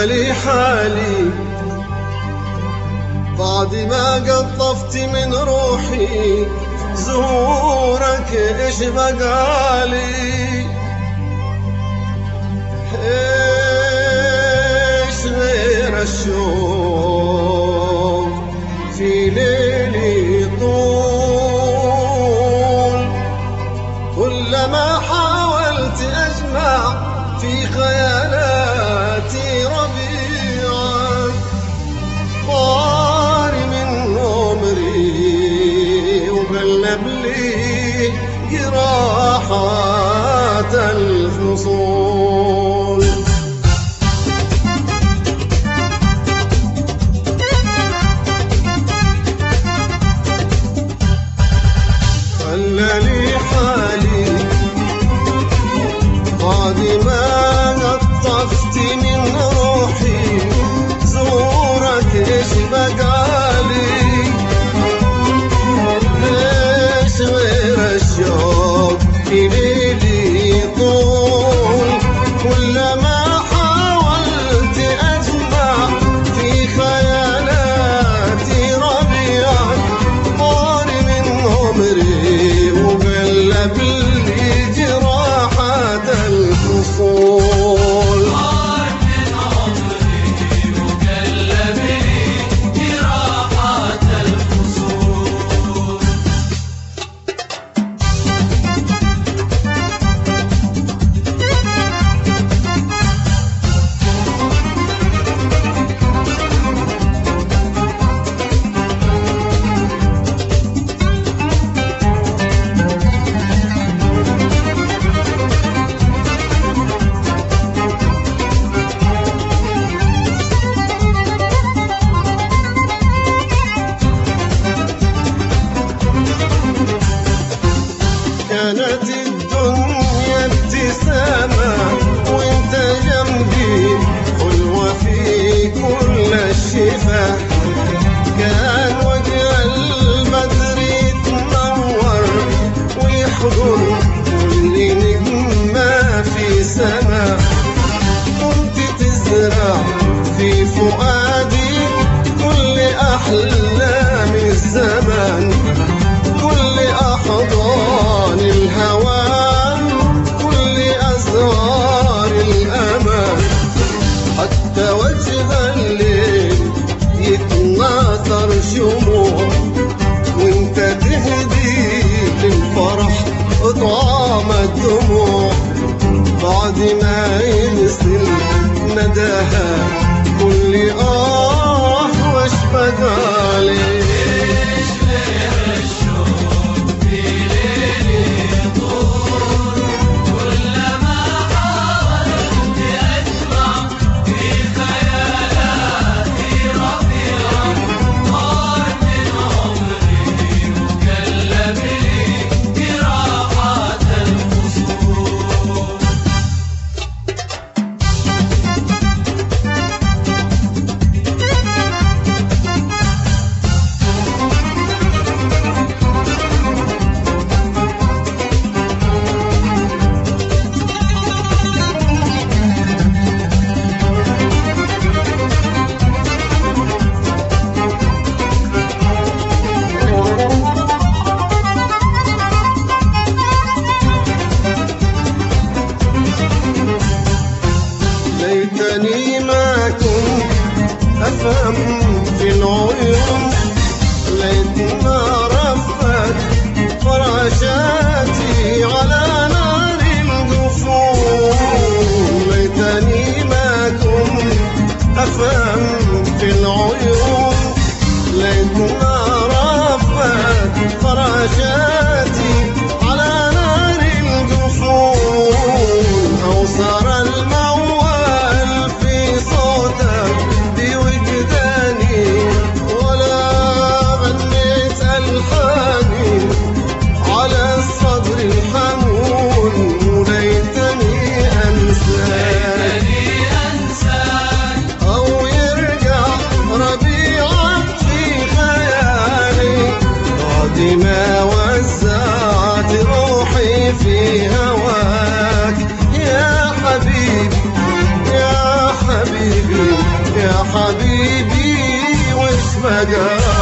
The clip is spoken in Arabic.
لي حالي بعد ما قطفت من روحي زهورك ايش بقالي؟ ايش غير الشوق في ليلي طول، كلما حاولت اجمع في خيالاتي ربيعا طار من عمري وقلب لي جراحات الفصول. خلى لي حالي بعد ما قطفت من روحي زورك ايش بقالي؟ ايش غير الشوق في ليلي طول، كلما حاولت اجمع في خيالاتي ربيعا طار من عمري وقلب لي جراحات الفصول. كانت الدنيا ابتسامة وانت جنبي حلوة في كل الشفا، كان وجه البدر يتنور ويحضر كل نجمة في سما، كنت تزرع في فؤادي كل أحلام الزمان، كل أحضان الهوى، كل أزرار جرى